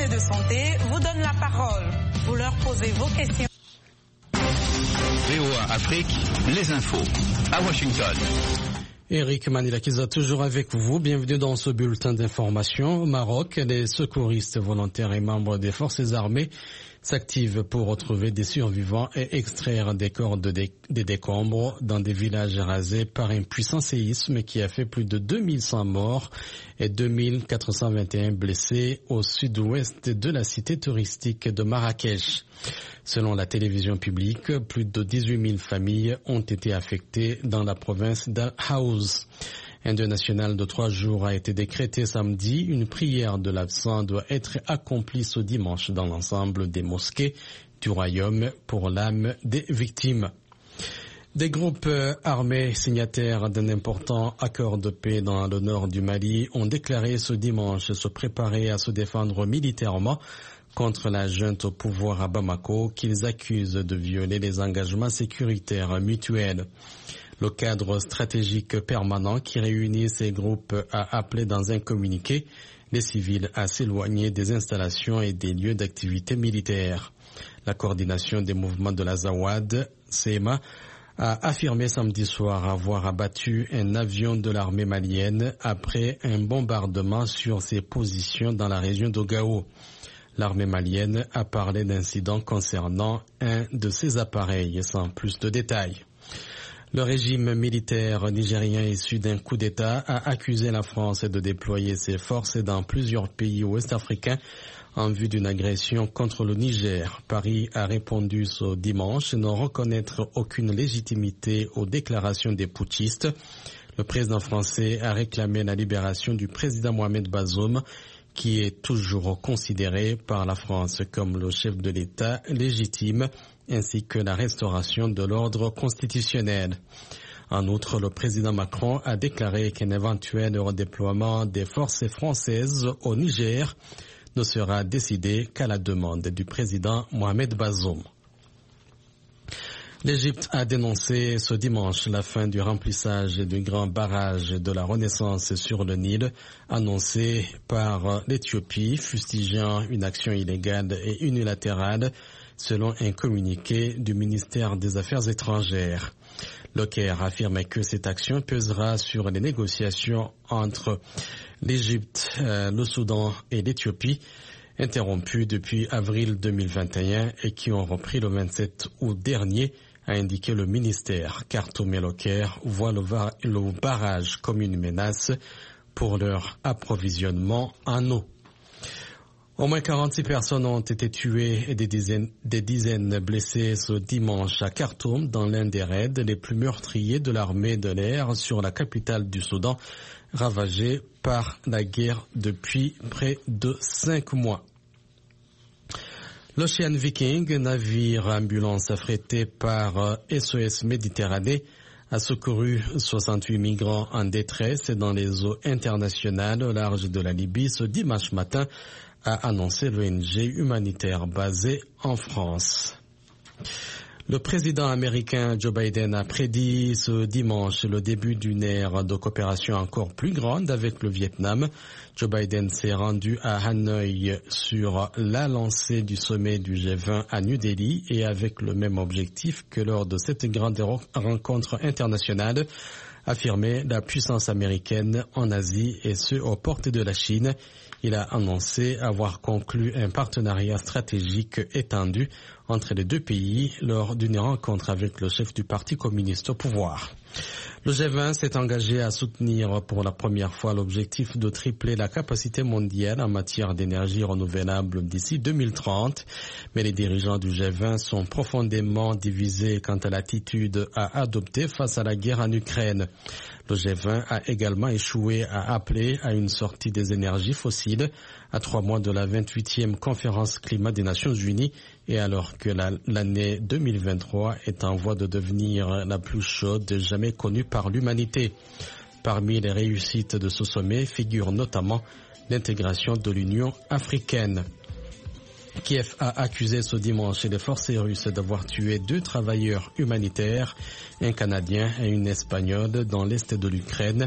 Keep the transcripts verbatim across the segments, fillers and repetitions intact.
ministre de Santé vous donne la parole. Vous leur posez vos questions. V O A Afrique, les infos, à Washington. Eric Manilakiza, toujours avec vous. Bienvenue dans ce bulletin d'information. Au Maroc, les secouristes volontaires et membres des forces armées s'activent pour retrouver des survivants et extraire des corps de dé- des décombres dans des villages rasés par un puissant séisme qui a fait plus de deux mille cent morts et deux mille quatre cent vingt et un blessés au sud-ouest de la cité touristique de Marrakech. Selon la télévision publique, plus de dix-huit mille familles ont été affectées dans la province d'Al-Haouz. Un deuil national de trois jours a été décrété samedi. Une prière de l'absent doit être accomplie ce dimanche dans l'ensemble des mosquées du royaume pour l'âme des victimes. Des groupes armés signataires d'un important accord de paix dans le nord du Mali ont déclaré ce dimanche se préparer à se défendre militairement contre la junte au pouvoir à Bamako qu'ils accusent de violer les engagements sécuritaires mutuels. Le cadre stratégique permanent qui réunit ces groupes a appelé dans un communiqué les civils à s'éloigner des installations et des lieux d'activité militaire. La coordination des mouvements de l'Azawad, C M A, a affirmé samedi soir avoir abattu un avion de l'armée malienne après un bombardement sur ses positions dans la région d'Ogao. L'armée malienne a parlé d'incidents concernant un de ses appareils sans plus de détails. Le régime militaire nigérien issu d'un coup d'État a accusé la France de déployer ses forces dans plusieurs pays ouest-africains en vue d'une agression contre le Niger. Paris a répondu ce dimanche ne reconnaître aucune légitimité aux déclarations des putschistes. Le président français a réclamé la libération du président Mohamed Bazoum, qui est toujours considéré par la France comme le chef de l'État légitime, ainsi que la restauration de l'ordre constitutionnel. En outre, le président Macron a déclaré qu'un éventuel redéploiement des forces françaises au Niger ne sera décidé qu'à la demande du président Mohamed Bazoum. L'Égypte a dénoncé ce dimanche la fin du remplissage du grand barrage de la Renaissance sur le Nil, annoncé par l'Éthiopie, fustigeant une action illégale et unilatérale, selon un communiqué du ministère des Affaires étrangères. Le Caire affirme que cette action pèsera sur les négociations entre l'Égypte, euh, le Soudan et l'Éthiopie, interrompues depuis avril deux mille vingt et un et qui ont repris le vingt-sept août dernier, a indiqué le ministère. Khartoum et le Caire voient le, var- le barrage comme une menace pour leur approvisionnement en eau. Au moins quarante-six personnes ont été tuées et des dizaines, des dizaines blessées ce dimanche à Khartoum dans l'un des raids les plus meurtriers de l'armée de l'air sur la capitale du Soudan, ravagée par la guerre depuis près de cinq mois. L'Ocean Viking, navire ambulance affrété par S O S Méditerranée, a secouru soixante-huit migrants en détresse dans les eaux internationales au large de la Libye ce dimanche matin, a annoncé l'O N G humanitaire basée en France. Le président américain Joe Biden a prédit ce dimanche le début d'une ère de coopération encore plus grande avec le Vietnam. Joe Biden s'est rendu à Hanoï sur la lancée du sommet du G vingt à New Delhi et avec le même objectif que lors de cette grande rencontre internationale, affirmer la puissance américaine en Asie et ce aux portes de la Chine. Il a annoncé avoir conclu un partenariat stratégique étendu entre les deux pays lors d'une rencontre avec le chef du Parti communiste au pouvoir. Le G vingt s'est engagé à soutenir pour la première fois l'objectif de tripler la capacité mondiale en matière d'énergie renouvelable d'ici deux mille trente, mais les dirigeants du G vingt sont profondément divisés quant à l'attitude à adopter face à la guerre en Ukraine. Le G vingt a également échoué à appeler à une sortie des énergies fossiles à trois mois de la vingt-huitième conférence climat des Nations Unies et alors que la, l'année deux mille vingt-trois est en voie de devenir la plus chaude jamais connue par l'humanité. Parmi les réussites de ce sommet figure notamment l'intégration de l'Union africaine. Kiev a accusé ce dimanche les forces russes d'avoir tué deux travailleurs humanitaires, un Canadien et une Espagnole dans l'est de l'Ukraine,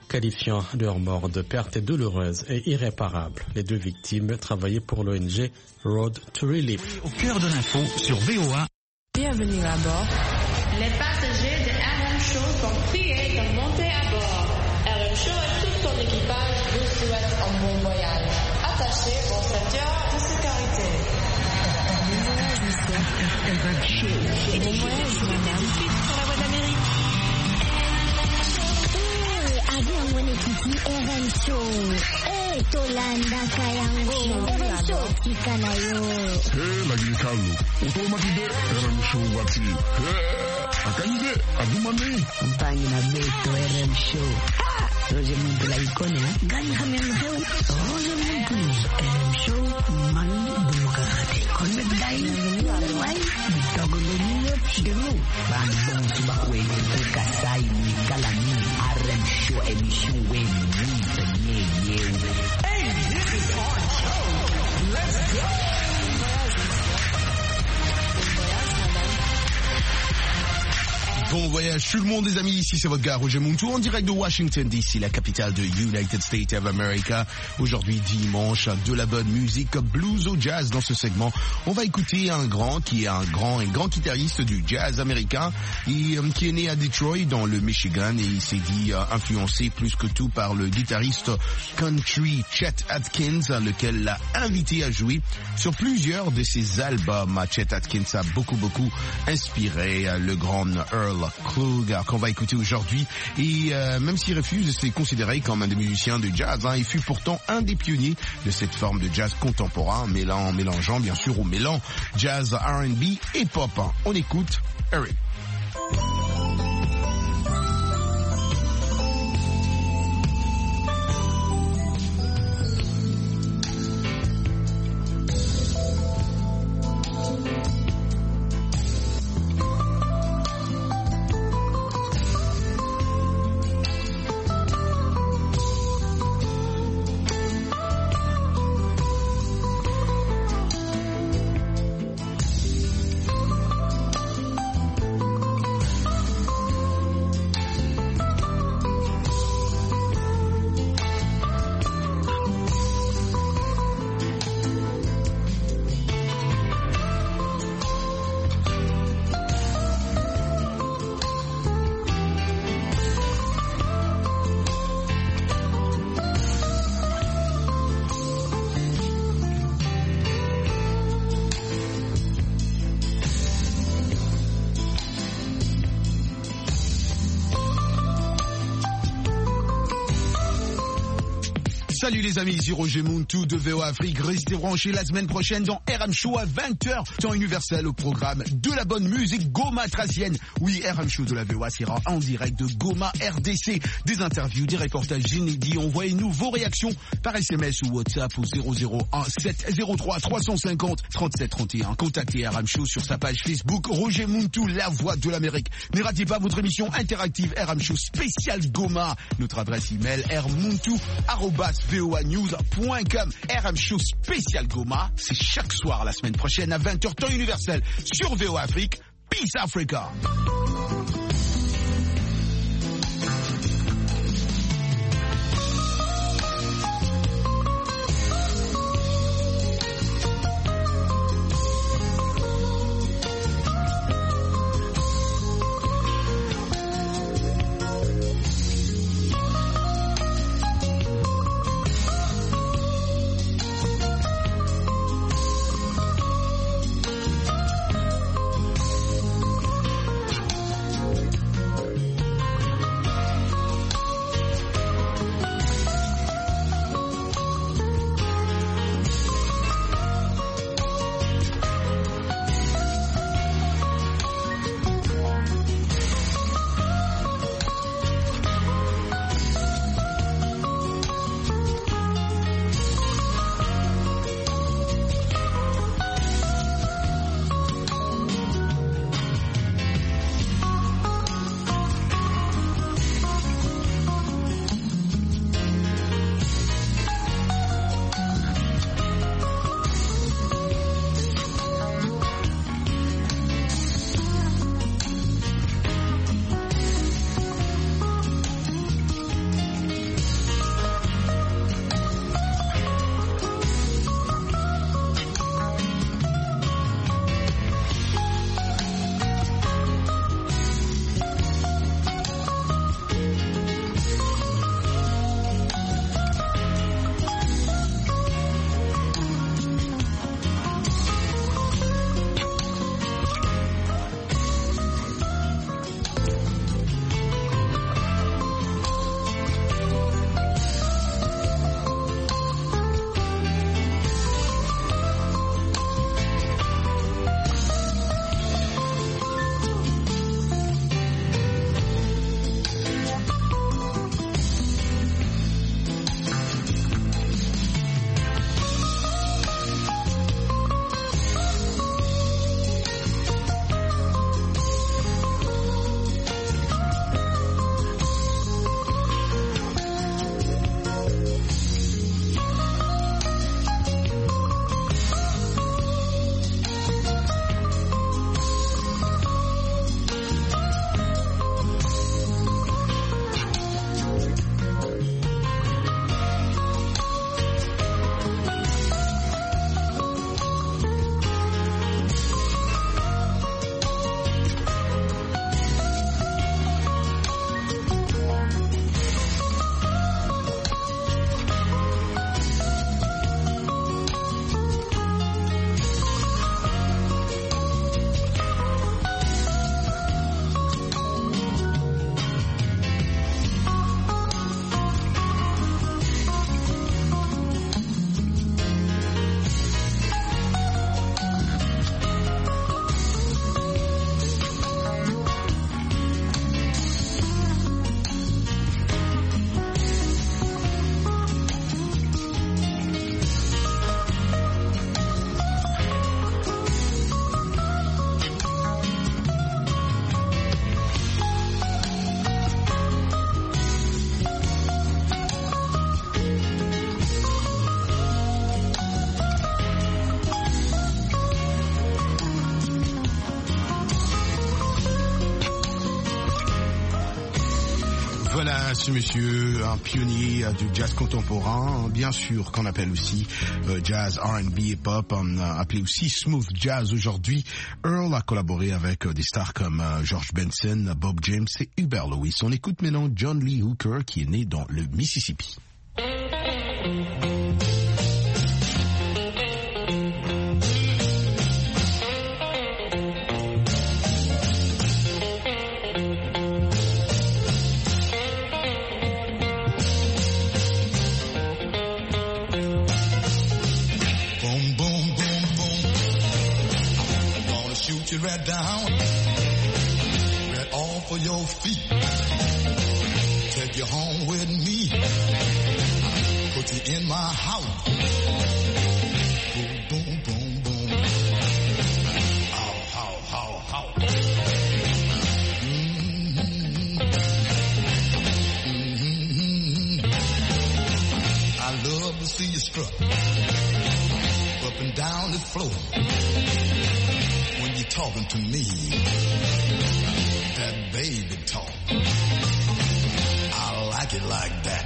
qualifiant leur mort de perte douloureuse et irréparable. Les deux victimes travaillaient pour l'O N G Road to Relief. Au cœur de l'info sur V O A. Bienvenue à bord. Les passagers de R M Show sont priés de monter à bord. R M Show et tout son équipage vous souhaitent un bon voyage. Attachez vos ceintures de sécurité. Bon voyage, monsieur. R M Show. Et bon voyage, madame. Sur la voie d'Amérique. Agian wani kiki R M Show. Eh, Tolanda Kayango. R M Show kikanayo. Hey, lagi kalu. Utomakide R M Show wati. Hey, akanyide adumane. Mpani na beto R M Show. Roger Muntu la ikone, ha? Gani kami ang show? Roger Muntu. R M Show, man bumukakate. Konme bidai. Wai, bitago loniyo, demu. Bandong subakwe, kasai, kalami. R M Show, emission we, mwita nye, nye. Hey, this is our show. Let's go. Bon voyage tout le monde les amis, ici c'est votre gars Roger Muntu en direct de Washington D C, la capitale de United States of America. Aujourd'hui dimanche, de la bonne musique blues au jazz dans ce segment. On va écouter un grand qui est un grand et grand guitariste du jazz américain et euh, qui est né à Detroit dans le Michigan et il s'est dit euh, influencé plus que tout par le guitariste country Chet Atkins, lequel l'a invité à jouer sur plusieurs de ses albums. Chet Atkins a beaucoup beaucoup inspiré euh, le grand Earl Klugh qu'on va écouter aujourd'hui et euh, même s'il refuse, c'est considéré comme un des musiciens de jazz, hein. Il fut pourtant un des pionniers de cette forme de jazz contemporain, mélangeant, mélangeant bien sûr au mélange jazz, R and B et pop. On écoute Eric. Salut les amis, ici Roger Muntu de V O A Afrique. Restez branchés la semaine prochaine dans R M Show à vingt heures, temps universel au programme de la bonne musique Goma Tracienne. Oui, R M Show de la V O A sera en direct de Goma R D C. Des interviews, des reportages inédits. Envoyez-nous vos réactions par S M S ou WhatsApp au zéro zéro un sept zéro trois trois cent cinquante trente-sept trente et un. Contactez R M Show sur sa page Facebook Roger Muntu, la voix de l'Amérique. Ne ratez pas votre émission interactive R M Show spécial Goma. Notre adresse email rmuntu arobase v o a news point com. R M Show spécial Goma, c'est chaque soir la semaine prochaine à vingt heures temps universel sur V O A Afrique. Peace Africa. ce monsieur, un pionnier du jazz contemporain, bien sûr qu'on appelle aussi euh, jazz, R and B et pop, euh, appelé aussi smooth jazz aujourd'hui. Earl a collaboré avec euh, des stars comme euh, George Benson, Bob James et Hubert Lewis. On écoute maintenant John Lee Hooker qui est né dans le Mississippi. You right down, right off of your feet. Take you home with me. Put you in my house. Boom, boom, boom, boom. How, how, how, how. Mm-hmm. Mm-hmm. I love to see you strut up and down the floor. When you're talking to me, that baby talk, I like it like that.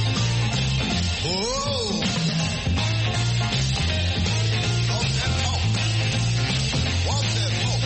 Oh, walk that walk, walk that walk.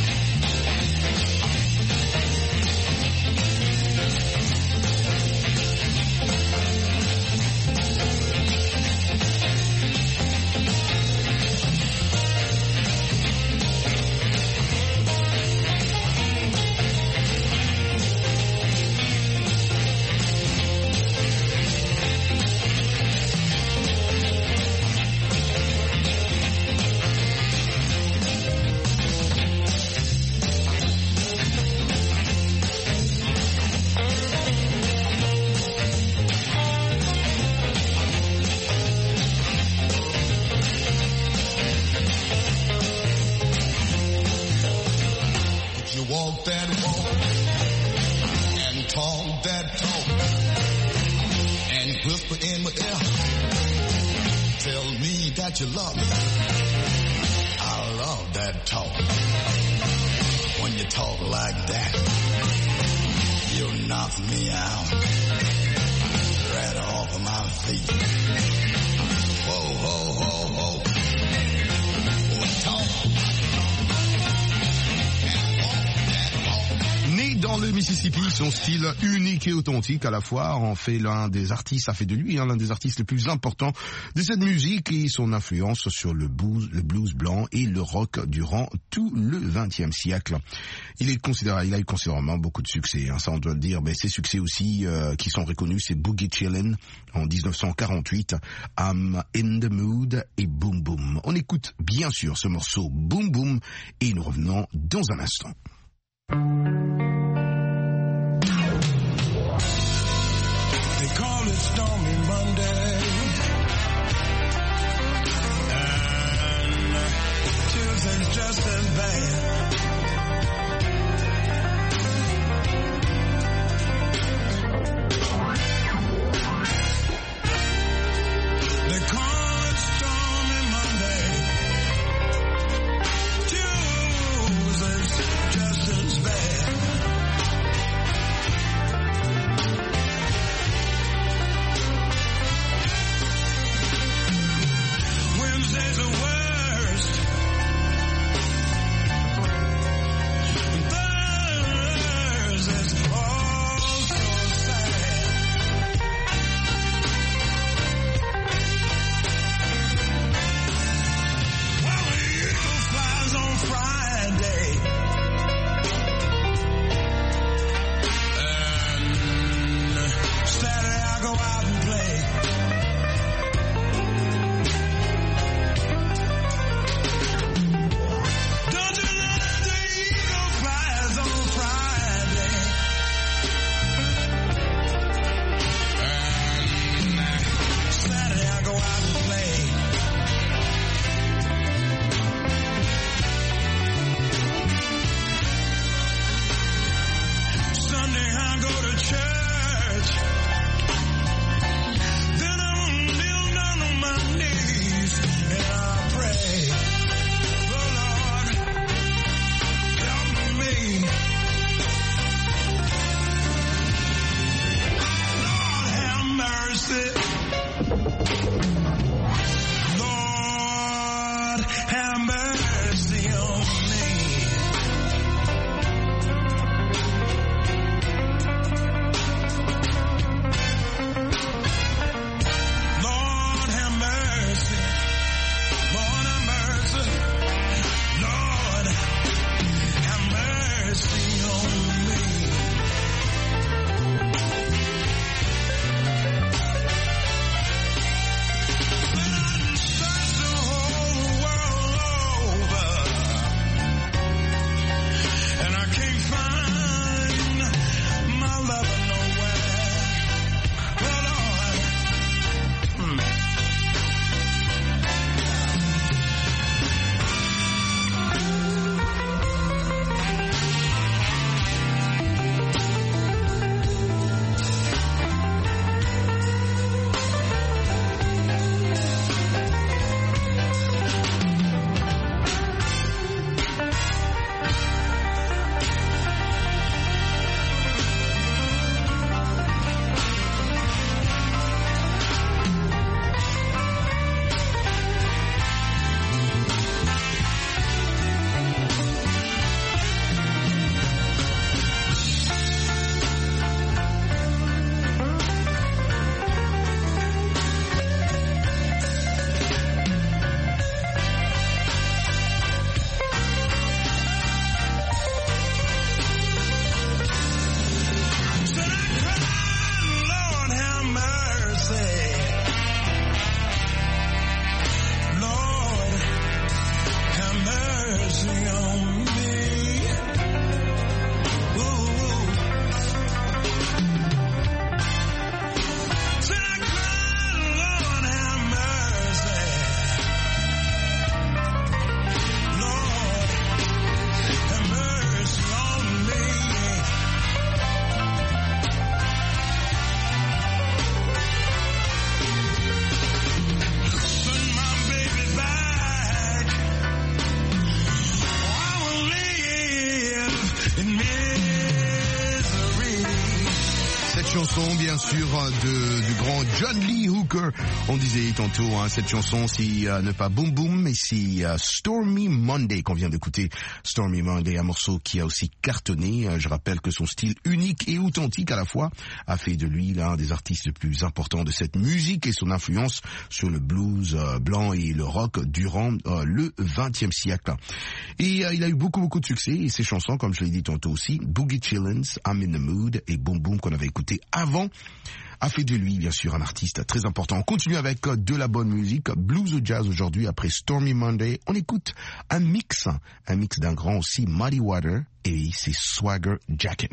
Walk that walk and talk that talk and whisper in my ear. Tell me that you love me. I love that talk. When you talk like that, you knock me out right off of my feet. Whoa, whoa, whoa, whoa. Talk. Né dans le Mississippi, son style unique et authentique à la fois en fait l'un des artistes, a fait de lui hein, l'un des artistes les plus importants de cette musique et son influence sur le blues, le blues blanc et le rock durant tout le vingtième siècle. Il est considéré, il a eu considérablement beaucoup de succès, hein, ça on doit le dire, mais ses succès aussi euh, qui sont reconnus, c'est Boogie Chillin' en dix-neuf cent quarante-huit, I'm in the Mood et Boom Boom. On écoute bien sûr ce morceau Boom Boom et nous revenons dans un instant. They call it Stormy Monday, and Tuesday's just as bad. They call it Stormy Monday, Tuesday's just as bad. have mercy on me. Lord, have mercy. Lord, have mercy. Lord, have mercy on me. Bien sûr de, du grand John Lee Hooker. On disait tantôt hein, cette chanson, si euh, ne pas Boom Boom, mais si euh, Stormy Monday qu'on vient d'écouter. Stormy Monday, un morceau qui a aussi cartonné. Je rappelle que son style unique et authentique à la fois a fait de lui l'un des artistes les plus importants de cette musique et son influence sur le blues euh, blanc et le rock durant euh, le vingtième siècle. Et euh, il a eu beaucoup beaucoup de succès et ses chansons, comme je l'ai dit tantôt aussi, Boogie Chillins, I'm in the Mood et Boom Boom qu'on avait écouté avant, a fait de lui, bien sûr, un artiste très important. On continue avec de la bonne musique, blues ou jazz aujourd'hui, après Stormy Monday. On écoute un mix, un mix d'un grand aussi, Muddy Water, et c'est Swagger Jackin'.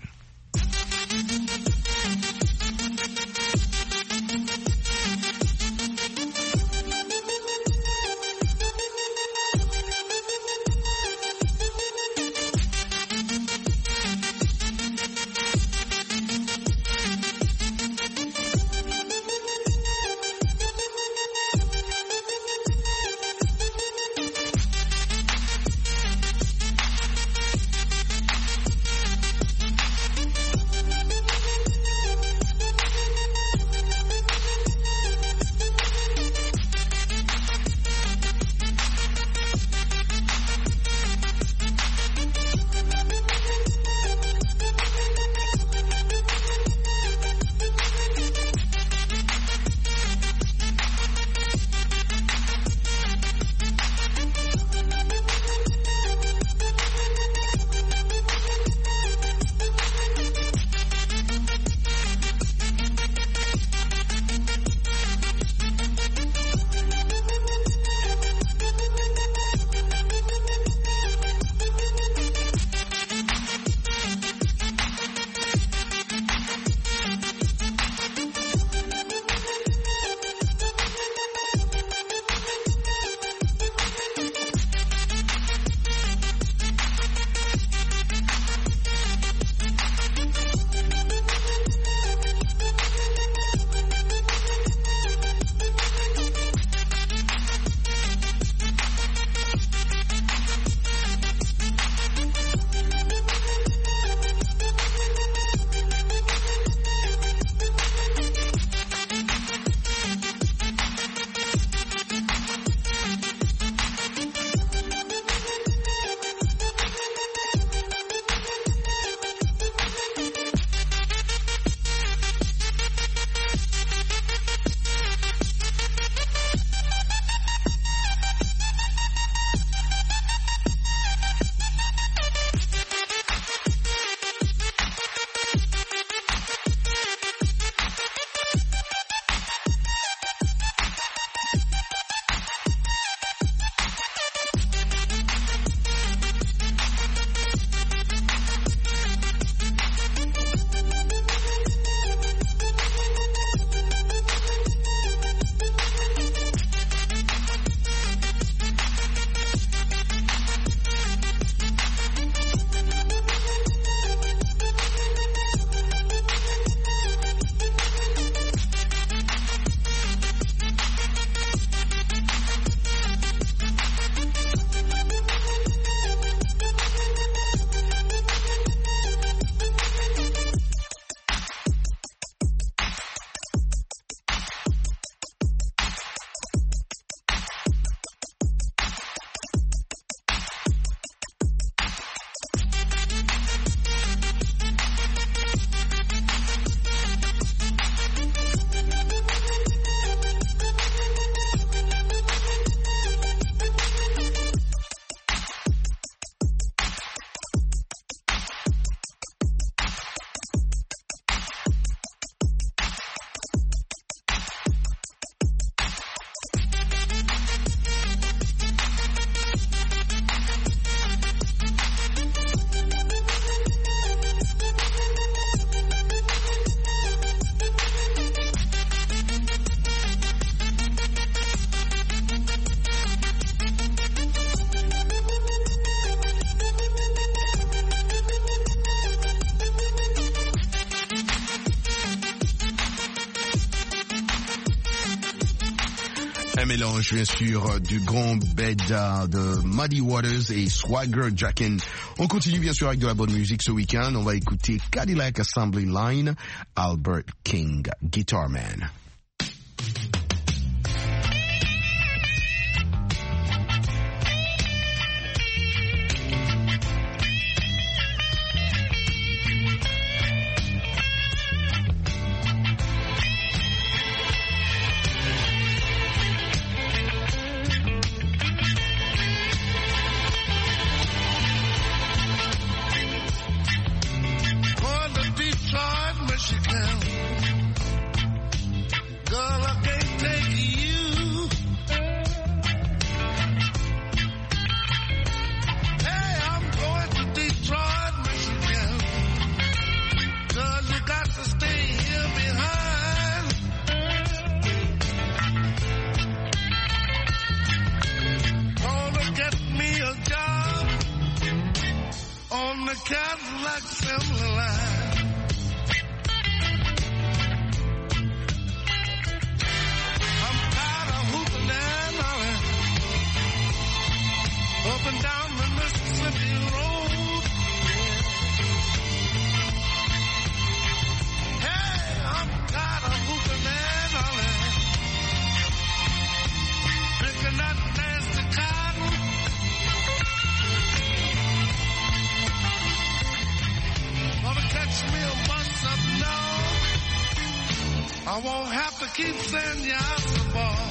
Un mélange, bien sûr, du grand beda de Muddy Waters et Swagger Jackin. On continue, bien sûr, avec de la bonne musique ce week-end. On va écouter Cadillac Assembly Line, Albert King, Guitar Man. I won't have to keep sending you out the ball.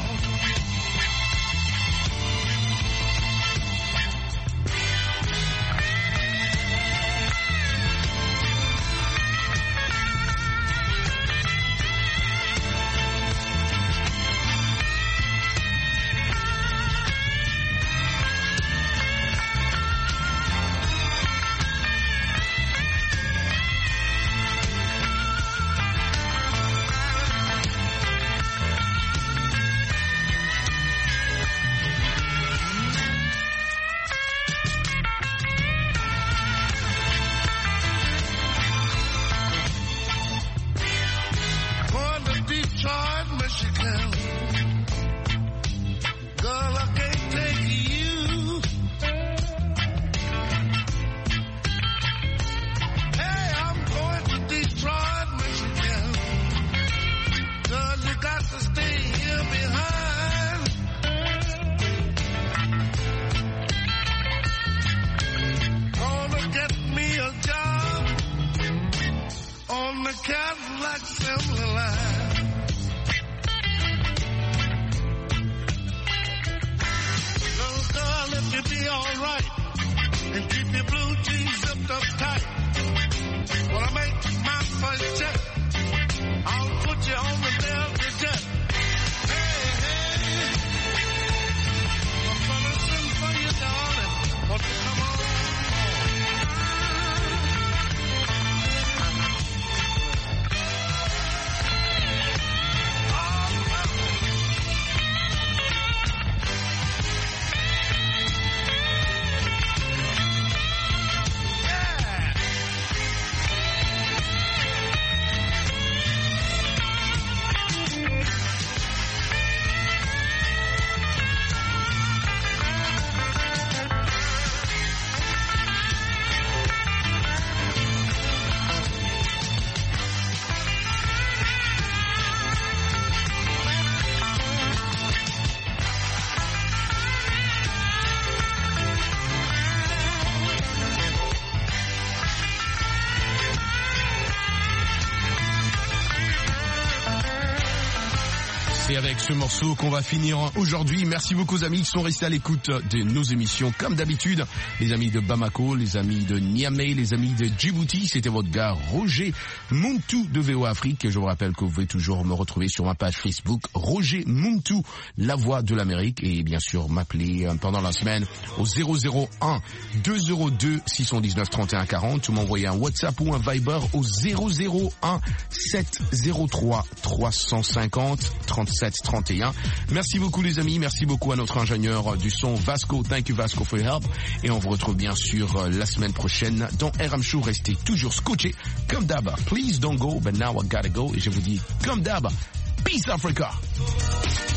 C'est avec ce morceau qu'on va finir aujourd'hui. Merci beaucoup aux amis qui sont restés à l'écoute de nos émissions comme d'habitude. Les amis de Bamako, les amis de Niamey, les amis de Djibouti. C'était votre gars Roger Muntu de V O A Afrique. Je vous rappelle que vous pouvez toujours me retrouver sur ma page Facebook Roger Muntu, la voix de l'Amérique. Et bien sûr m'appeler pendant la semaine au zéro zéro un deux zéro deux six un neuf trente et un quarante ou m'envoyer un WhatsApp ou un Viber au zéro zéro un sept zéro trois trois cent cinquante trente-sept trente et un. Merci beaucoup les amis, merci beaucoup à notre ingénieur du son Vasco. Thank you Vasco for your help. Et on vous retrouve bien sûr la semaine prochaine dans R M Show. Restez toujours scotchés comme d'hab. Please don't go, but now I gotta go. Et je vous dis comme d'hab, peace Africa.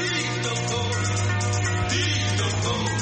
Dito, dito,